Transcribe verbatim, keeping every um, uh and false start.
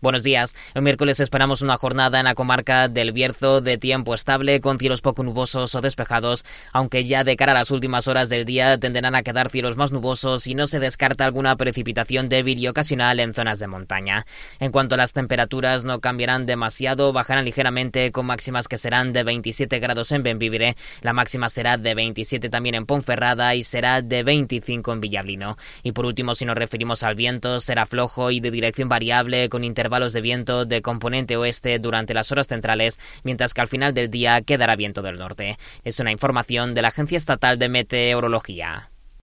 Buenos días. El miércoles esperamos una jornada en la comarca del Bierzo de tiempo estable, con cielos poco nubosos o despejados, aunque ya de cara a las últimas horas del día tenderán a quedar cielos más nubosos y no se descarta alguna precipitación débil y ocasional en zonas de montaña. En cuanto a las temperaturas, no cambiarán demasiado, bajarán ligeramente con máximas que serán de veintisiete grados en Bembibre, la máxima será de veintisiete también en Ponferrada y será de veinticinco en Villablino. Y por último, si nos referimos al viento, será flojo y de dirección variable, con intervalos de viento de componente oeste durante las horas centrales, mientras que al final del día quedará viento del norte. Es una información de la Agencia Estatal de Meteorología.